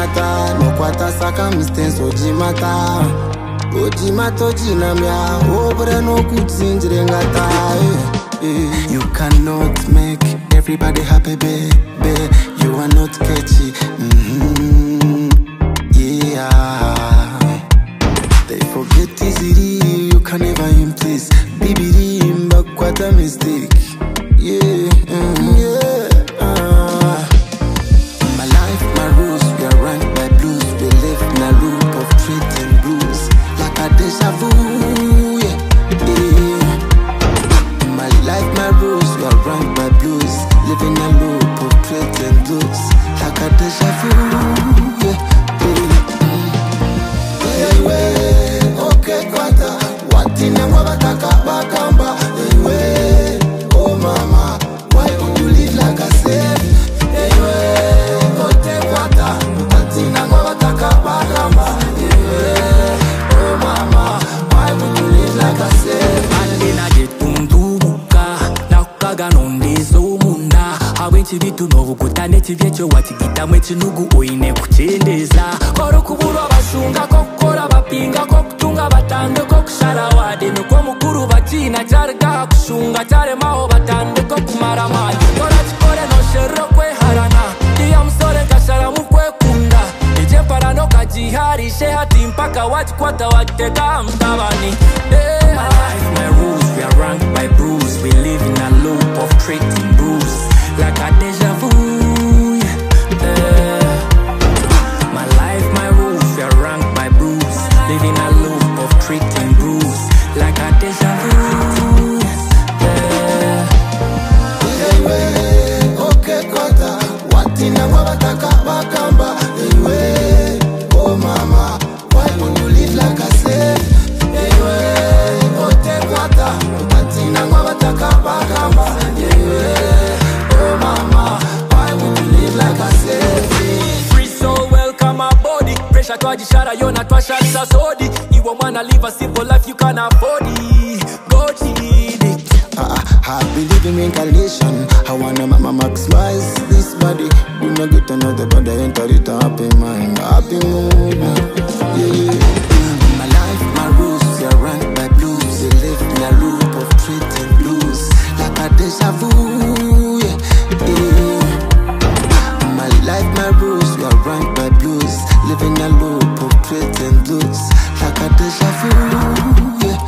ojimata no kwata circumstance ojimata ojimata ojinamya obra no kutsinjire ngata You cannot make everybody happy, baby. You are not catchy. Yeah. They forget easily. You can never impress. Baby, what a mistake. Yeah. My life, my rules. We are ranked by blues. We live in a loop of treat and blues, like a deja vu. My life, my rules, we are ranked by blues. Living a loop of treat and blues, like a deja vu. Okay, kwata. Watine wabataka bakamba. Oh mama, why would you live like a slave? Okay, kwata. Watine wabataka bakamba. Oh mama, why would you live like a slave? Chibitu novu kutane chivyecho watigita mwechinugu oine kuchendeza koro kuburo bashunga kokora bapinga kokutunga batande kokushara wade nuko mukuru bachina charga kushunga chare maho batande kokumara mali kora chikore no shero kwe harana iya msore kashara mukwe kunda ije parano kajihari shehati mpaka wachikwata watega mtabani My life, my rules, we are ranked by bruise. We live in a loop of treating bruise, like a deja vu. My life, my rules, we are ranked by bruise. Live in a loop of treating bruise, like a deja vu. Okay, kwata. Watina wabataka bakamba. Oh mama, why would you live like a slave? Okay, kwata. Watina wabataka bakamba. Oh mama, why would you live like a slave? Free soul, welcome my body. Pressure twajishara yona twashatsa sodi. Iwo mwana live a simple life you can afford it. Go cheat it. I believe in reincarnation. I wanna maximize this body. Do not get another body, enter it happy mind, happy mood. Yeah. My life, my rules, we are ranked by blues. They live in a loop of treat and blues, like a deja vu. My life, my rules, we are ranked by blues. Living a loop of treat and blues, like a deja vu.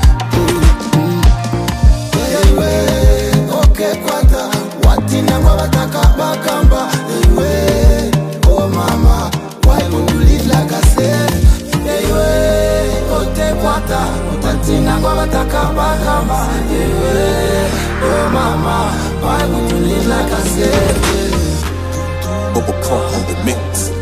Okay, kwata. Watina wabataka bakamba. Oh mama, why would you live like a slave? Okay, kwata. Watina wabataka bakamba. Oh mama, why would you live like a slave? Bubba Car on the mix.